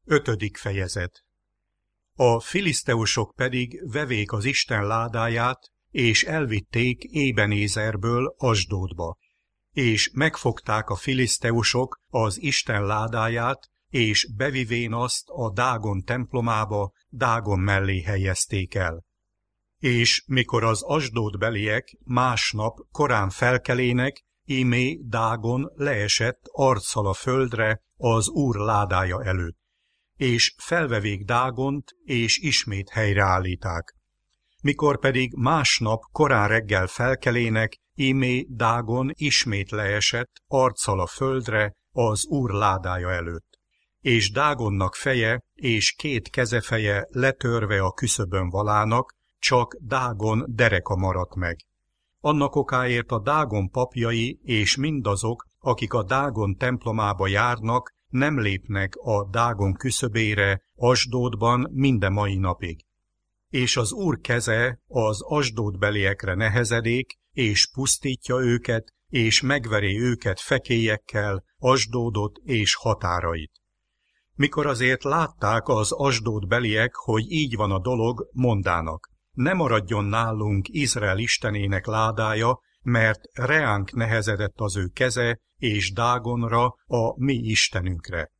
5. fejezet. A filiszteusok pedig vevék az Isten ládáját, és elvitték Ébenézerből Asdódba. És megfogták a filiszteusok az Isten ládáját, és bevivén azt a Dágon templomába, Dágon mellé helyezték el. És mikor az asdódbeliek másnap korán felkelének, ímé Dágon leesett arccal a földre az Úr ládája előtt. És felvevék Dágont, és ismét helyreállíták. Mikor pedig másnap korán reggel felkelének, ímé Dágon ismét leesett arccal a földre az Úr ládája előtt. És Dágonnak feje és 2 kezefeje letörve a küszöbön valának, csak Dágon dereka maradt meg. Annak okáért a Dágon papjai és mindazok, akik a Dágon templomába járnak, nem lépnek a Dágon küszöbére Asdódban minden mai napig. És az Úr keze az asdódbeliekre nehezedék, és pusztítja őket, és megveri őket fekélyekkel, Asdódot és határait. Mikor azért látták az asdódbeliek, hogy így van a dolog, mondának: ne maradjon nálunk Izrael istenének ládája, mert reánk nehezedett az ő keze, és Dágonra, a mi istenünkre.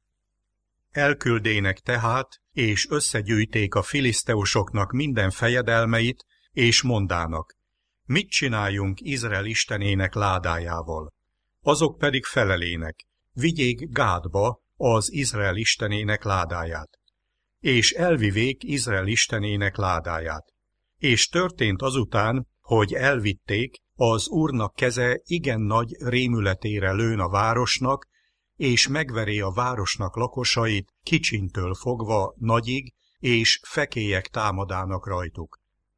Elküldének tehát, és összegyűjték a filiszteusoknak minden fejedelmeit, és mondának: mit csináljunk Izrael istenének ládájával? Azok pedig felelének: vigyék Gádba az Izrael istenének ládáját. És elvivék Izrael istenének ládáját. És történt azután, hogy elvitték, az Úrnak keze igen nagy rémületére lőn a városnak, és megveri a városnak lakosait kicsintől fogva nagyig, és fekélyek támadának rajtuk.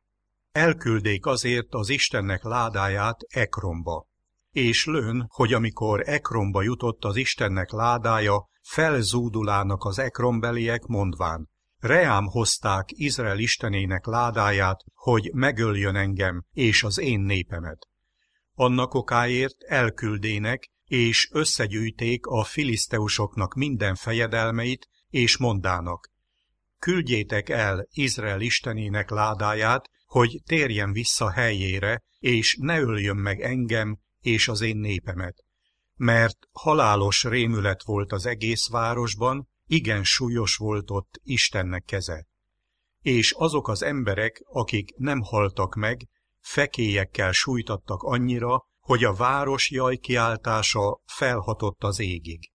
Elküldék azért az Istennek ládáját Ekronba. És lőn, hogy amikor Ekronba jutott az Istennek ládája, felzúdulának az ekronbeliek mondván: reám hozták Izrael istenének ládáját, hogy megöljön engem és az én népemet. Annak okáért elküldének, és összegyűjték a filiszteusoknak minden fejedelmeit, és mondának: küldjétek el Izrael istenének ládáját, hogy térjen vissza helyére, és ne öljön meg engem és az én népemet. Mert halálos rémület volt az egész városban, igen súlyos volt ott Istennek keze. És azok az emberek, akik nem haltak meg, fekélyekkel sújtattak annyira, hogy a város jajkiáltása felhatott az égig.